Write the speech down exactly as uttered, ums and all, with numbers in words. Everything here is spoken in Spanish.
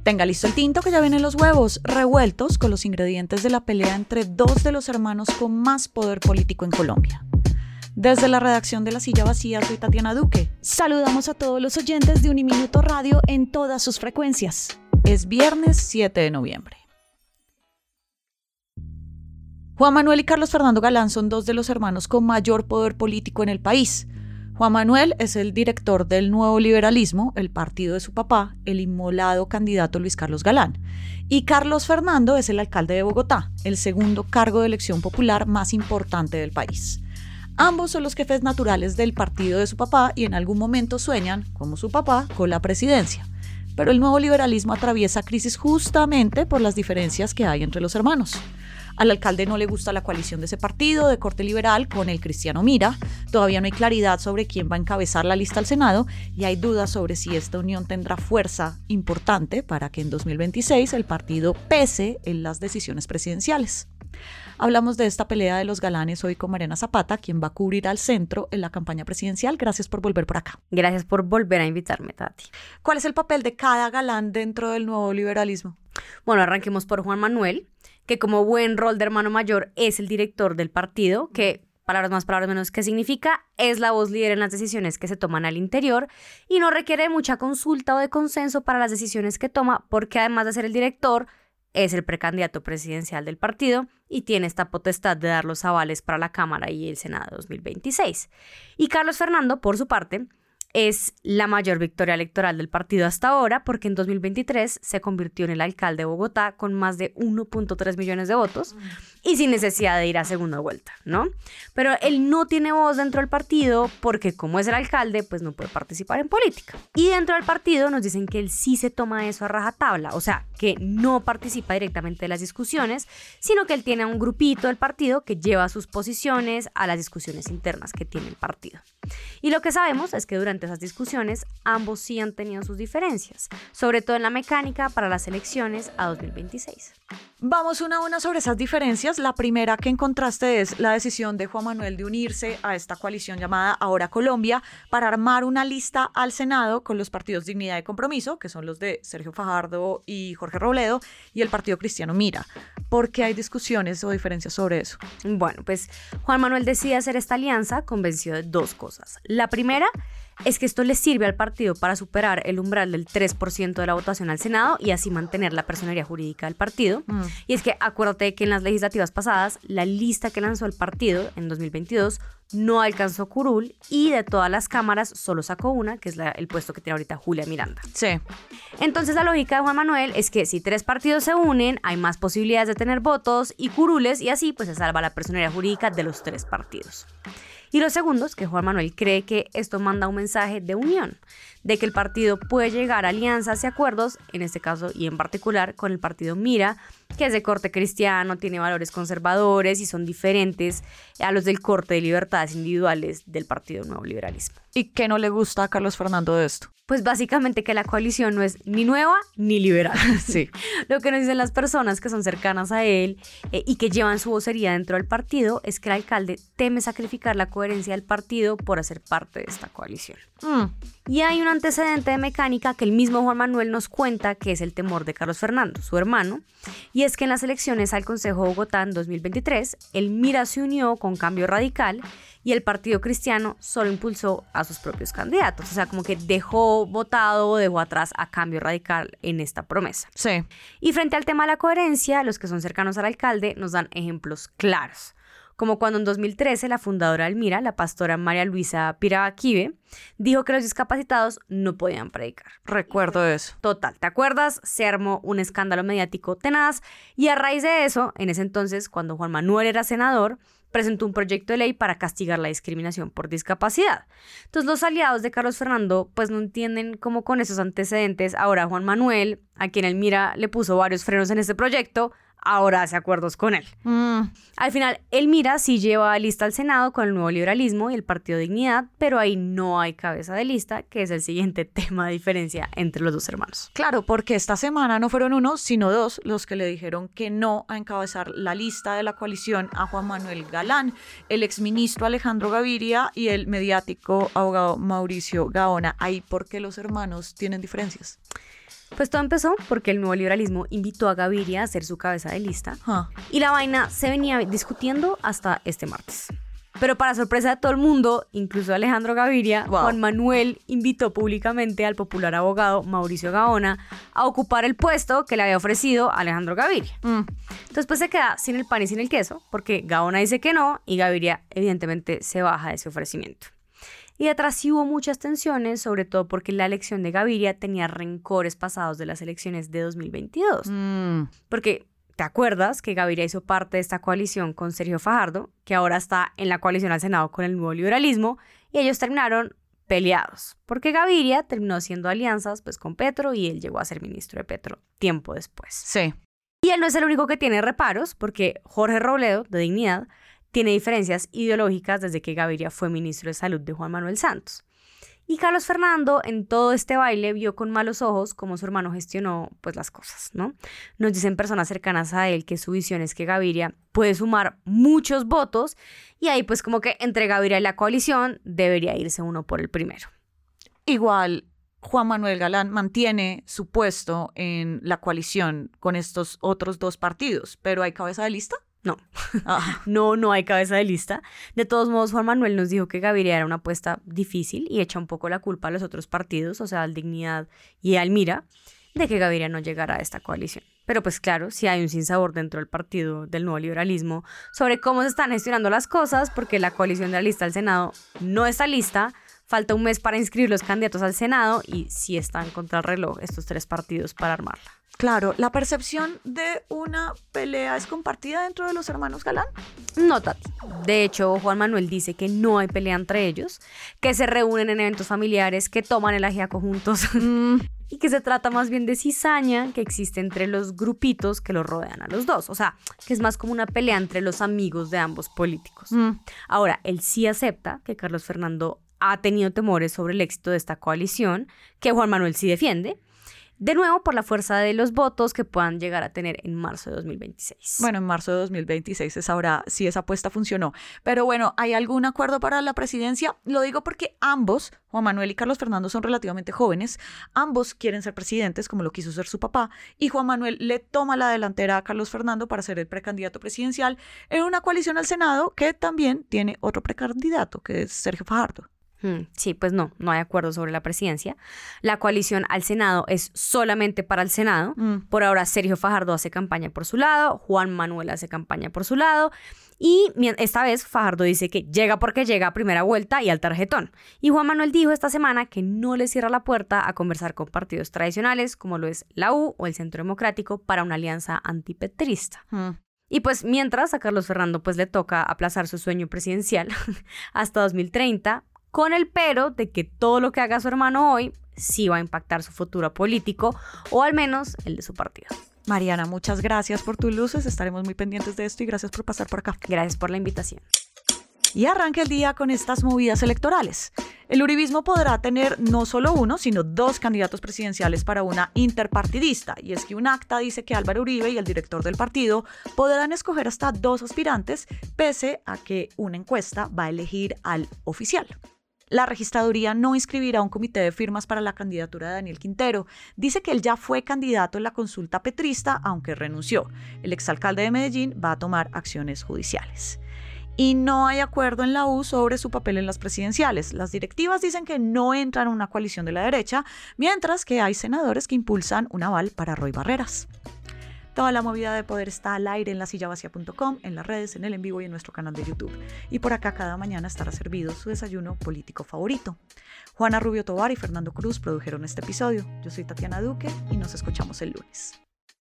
Tenga listo el tinto que ya vienen los huevos revueltos con los ingredientes de la pelea entre dos de los hermanos con más poder político en Colombia. Desde la redacción de La Silla Vacía, soy Tatiana Duque. Saludamos a todos los oyentes de Uniminuto Radio en todas sus frecuencias. Es viernes siete de noviembre. Juan Manuel y Carlos Fernando Galán son dos de los hermanos con mayor poder político en el país. Juan Manuel es el director del Nuevo Liberalismo, el partido de su papá, el inmolado candidato Luis Carlos Galán. Y Carlos Fernando es el alcalde de Bogotá, el segundo cargo de elección popular más importante del país. Ambos son los jefes naturales del partido de su papá y en algún momento sueñan, como su papá, con la presidencia. Pero el Nuevo Liberalismo atraviesa crisis justamente por las diferencias que hay entre los hermanos. Al alcalde no le gusta la coalición de ese partido de corte liberal con el Cristiano Mira. Todavía no hay claridad sobre quién va a encabezar la lista al Senado y hay dudas sobre si esta unión tendrá fuerza importante para que en dos mil veintiséis el partido pese en las decisiones presidenciales. Hablamos de esta pelea de los Galanes hoy con Mariana Zapata, quien va a cubrir al centro en la campaña presidencial. Gracias por volver por acá. Gracias por volver a invitarme, Tati. ¿Cuál es el papel de cada galán dentro del Nuevo Liberalismo? Bueno, arranquemos por Juan Manuel, que como buen rol de hermano mayor es el director del partido, que, palabras más, palabras menos, ¿qué significa? Es la voz líder en las decisiones que se toman al interior y no requiere mucha consulta o de consenso para las decisiones que toma, porque además de ser el director, es el precandidato presidencial del partido y tiene esta potestad de dar los avales para la Cámara y el Senado dos mil veintiséis. Y Carlos Fernando, por su parte, es la mayor victoria electoral del partido hasta ahora porque en dos mil veintitrés se convirtió en el alcalde de Bogotá con más de uno punto tres millones de votos y sin necesidad de ir a segunda vuelta, ¿no? Pero él no tiene voz dentro del partido porque como es el alcalde, pues no puede participar en política. Y dentro del partido nos dicen que él sí se toma eso a rajatabla, o sea, que no participa directamente de las discusiones, sino que él tiene un grupito del partido que lleva sus posiciones a las discusiones internas que tiene el partido. Y lo que sabemos es que durante esas discusiones ambos sí han tenido sus diferencias, sobre todo en la mecánica para las elecciones a dos mil veintiséis. Vamos una a una sobre esas diferencias. La primera que encontraste es la decisión de Juan Manuel de unirse a esta coalición llamada Ahora Colombia para armar una lista al Senado con los partidos Dignidad y Compromiso, que son los de Sergio Fajardo y Jorge Robledo, y el partido Cristiano Mira. ¿Por qué hay discusiones o diferencias sobre eso? Bueno, pues Juan Manuel decide hacer esta alianza convencido de dos cosas. La primera es que esto le sirve al partido para superar el umbral del tres por ciento de la votación al Senado y así mantener la personería jurídica del partido. Mm. Y es que acuérdate que en las legislativas pasadas, la lista que lanzó el partido en dos mil veintidós no alcanzó curul y de todas las cámaras solo sacó una, que es la, el puesto que tiene ahorita Julia Miranda. Sí. Entonces la lógica de Juan Manuel es que si tres partidos se unen, hay más posibilidades de tener votos y curules y así pues se salva la personería jurídica de los tres partidos. Y lo segundo es que Juan Manuel cree que esto manda un mensaje de unión, de que el partido puede llegar a alianzas y acuerdos, en este caso y en particular con el partido Mira, que es de corte cristiano, tiene valores conservadores y son diferentes a los del corte de libertades individuales del Partido Nuevo Liberalismo. ¿Y qué no le gusta a Carlos Fernando de esto? Pues básicamente que la coalición no es ni nueva ni liberal. Sí. Lo que nos dicen las personas que son cercanas a él eh, y que llevan su vocería dentro del partido es que el alcalde teme sacrificar la coherencia del partido por hacer parte de esta coalición. Mm. Y hay un antecedente de mecánica que el mismo Juan Manuel nos cuenta que es el temor de Carlos Fernando, su hermano, y es que en las elecciones al Consejo de Bogotá en dos mil veintitrés, el Mira se unió con Cambio Radical y el Partido Cristiano solo impulsó a sus propios candidatos. O sea, como que dejó votado o dejó atrás a Cambio Radical en esta promesa. Sí. Y frente al tema de la coherencia, los que son cercanos al alcalde nos dan ejemplos claros. Como cuando en dos mil trece la fundadora del Mira, la pastora María Luisa Piraquive, dijo que los discapacitados no podían predicar. Recuerdo eso. Total, ¿te acuerdas? Se armó un escándalo mediático tenaz y a raíz de eso, en ese entonces, cuando Juan Manuel era senador, presentó un proyecto de ley para castigar la discriminación por discapacidad. Entonces los aliados de Carlos Fernando pues no entienden cómo con esos antecedentes ahora Juan Manuel, a quien el Mira le puso varios frenos en este proyecto, ahora hace acuerdos con él. Mm. Al final, el Mira sí lleva lista al Senado con el Nuevo Liberalismo y el Partido Dignidad, pero ahí no hay cabeza de lista, que es el siguiente tema de diferencia entre los dos hermanos. Claro, porque esta semana no fueron uno, sino dos los que le dijeron que no a encabezar la lista de la coalición a Juan Manuel Galán, el exministro Alejandro Gaviria y el mediático abogado Mauricio Gaona. ¿Ahí por qué los hermanos tienen diferencias? Pues todo empezó porque el nuevo liberalismo invitó a Gaviria a ser su cabeza de lista Huh. y la vaina se venía discutiendo hasta este martes. Pero para sorpresa de todo el mundo, incluso Alejandro Gaviria, Wow. Juan Manuel invitó públicamente al popular abogado Mauricio Gaona a ocupar el puesto que le había ofrecido Alejandro Gaviria. Mm. Entonces pues se queda sin el pan y sin el queso, porque Gaona dice que no y Gaviria evidentemente se baja de ese ofrecimiento. Y detrás sí hubo muchas tensiones, sobre todo porque la elección de Gaviria tenía rencores pasados de las elecciones de dos mil veintidós. Mm. Porque, ¿te acuerdas que Gaviria hizo parte de esta coalición con Sergio Fajardo, que ahora está en la coalición al Senado con el nuevo liberalismo, y ellos terminaron peleados? Porque Gaviria terminó haciendo alianzas pues, con Petro y él llegó a ser ministro de Petro tiempo después. Sí. Y él no es el único que tiene reparos, porque Jorge Robledo, de Dignidad, tiene diferencias ideológicas desde que Gaviria fue ministro de Salud de Juan Manuel Santos. Y Carlos Fernando en todo este baile vio con malos ojos cómo su hermano gestionó pues las cosas, ¿no? Nos dicen personas cercanas a él que su visión es que Gaviria puede sumar muchos votos y ahí pues como que entre Gaviria y la coalición debería irse uno por el primero. Igual, Juan Manuel Galán mantiene su puesto en la coalición con estos otros dos partidos, pero ¿hay cabeza de lista? No. Ah. No, no hay cabeza de lista. De todos modos, Juan Manuel nos dijo que Gaviria era una apuesta difícil y echa un poco la culpa a los otros partidos, o sea, al Dignidad y al Mira, de que Gaviria no llegara a esta coalición. Pero pues claro, sí hay un sinsabor dentro del partido del nuevo liberalismo sobre cómo se están gestionando las cosas, porque la coalición de la lista al Senado no está lista, falta un mes para inscribir los candidatos al Senado y sí están contra el reloj estos tres partidos para armarla. Claro, ¿la percepción de una pelea es compartida dentro de los hermanos Galán? No, Tati. De hecho, Juan Manuel dice que no hay pelea entre ellos, que se reúnen en eventos familiares, que toman el ajiaco juntos Mm. y que se trata más bien de cizaña que existe entre los grupitos que los rodean a los dos. O sea, que es más como una pelea entre los amigos de ambos políticos. Mm. Ahora, él sí acepta que Carlos Fernando ha tenido temores sobre el éxito de esta coalición, que Juan Manuel sí defiende. De nuevo, por la fuerza de los votos que puedan llegar a tener en marzo de dos mil veintiséis. Bueno, en marzo de dos mil veintiséis se sabrá si esa apuesta funcionó. Pero bueno, ¿hay algún acuerdo para la presidencia? Lo digo porque ambos, Juan Manuel y Carlos Fernando, son relativamente jóvenes. Ambos quieren ser presidentes, como lo quiso ser su papá. Y Juan Manuel le toma la delantera a Carlos Fernando para ser el precandidato presidencial en una coalición al Senado que también tiene otro precandidato, que es Sergio Fajardo. Sí, pues no, no hay acuerdo sobre la presidencia. La coalición al Senado es solamente para el Senado. Mm. Por ahora Sergio Fajardo hace campaña por su lado, Juan Manuel hace campaña por su lado y esta vez Fajardo dice que llega porque llega a primera vuelta y al tarjetón. Y Juan Manuel dijo esta semana que no le cierra la puerta a conversar con partidos tradicionales como lo es la U o el Centro Democrático para una alianza antipetrista. Mm. Y pues mientras a Carlos Fernando pues le toca aplazar su sueño presidencial hasta dos mil treinta, con el pero de que todo lo que haga su hermano hoy sí va a impactar su futuro político o al menos el de su partido. Mariana, muchas gracias por tus luces. Estaremos muy pendientes de esto y gracias por pasar por acá. Gracias por la invitación. Y arranca el día con estas movidas electorales. El uribismo podrá tener no solo uno, sino dos candidatos presidenciales para una interpartidista. Y es que un acta dice que Álvaro Uribe y el director del partido podrán escoger hasta dos aspirantes, pese a que una encuesta va a elegir al oficial. La registraduría no inscribirá un comité de firmas para la candidatura de Daniel Quintero. Dice que él ya fue candidato en la consulta petrista, aunque renunció. El exalcalde de Medellín va a tomar acciones judiciales. Y no hay acuerdo en la U sobre su papel en las presidenciales. Las directivas dicen que no entran en una coalición de la derecha, mientras que hay senadores que impulsan un aval para Roy Barreras. Toda la movida de poder está al aire en la silla vacía punto com, en las redes, en el en vivo y en nuestro canal de YouTube. Y por acá cada mañana estará servido su desayuno político favorito. Juana Rubio Tovar y Fernando Cruz produjeron este episodio. Yo soy Tatiana Duque y nos escuchamos el lunes.